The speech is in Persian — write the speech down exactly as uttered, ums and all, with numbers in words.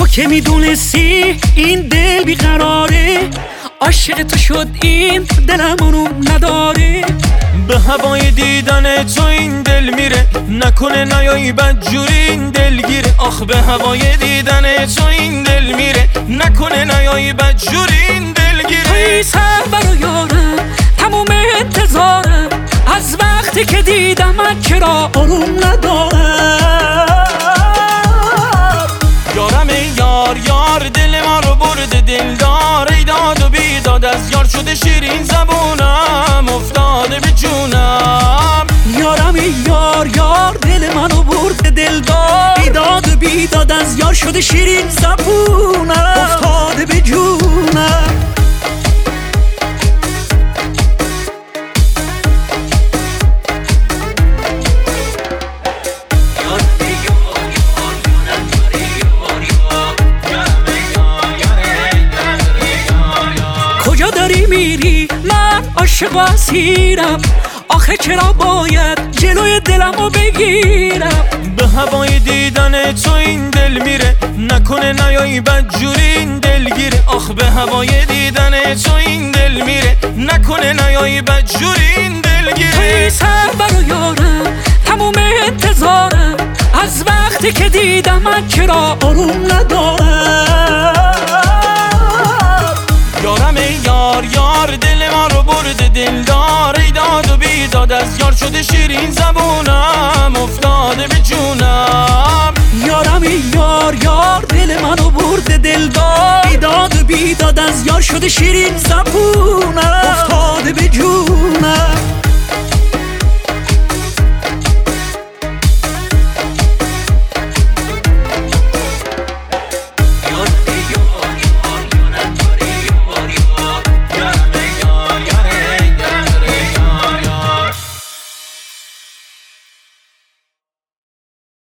که میدونستی این دل بیقراره، عاشق تو شد این دلم اونو نداره. به هوای دیدن تو این دل میره، نکنه نیایی بدجوری این دل گیره. آخ به هوای دیدن تو این دل میره، نکنه نیایی بدجوری این دل گیره. توی سر برو یارم تموم انتظارم، از وقتی که دیدم من چرا آروم ندارم. یارم ای یار یار دل ما رو برده دلدار، ای داد و بیداد از یار شده شیرین زبونم افتاده به جونم. یارم ای یار یار دل منو برده دلدار، ای داد و بیداد از یار شده شیرین زبونم افتاده به جونم. کجا داری میری من عاشق و اسیرم، آخه چرا باید جلوی دلمو بگیرم. به هوای دیدن تو این دل میره، نکنه نیایی بدجوری این دل گیره. آخ به هوای دیدن تو این دل میره، نکنه نیایی بدجوری این دل گیره. توی سر برو یارم تموم انتظارم، از وقتی که دیدم من چرا آروم ندارم. یارم ای یار یار دل ما رو برده دلدار، ای داد و بیداد از یار شده شیرین زبونم افتاده به جونم. یارم ای یار یار دل منو برده دلدار، ای داد و بیداد از یار شده شیرین زبونم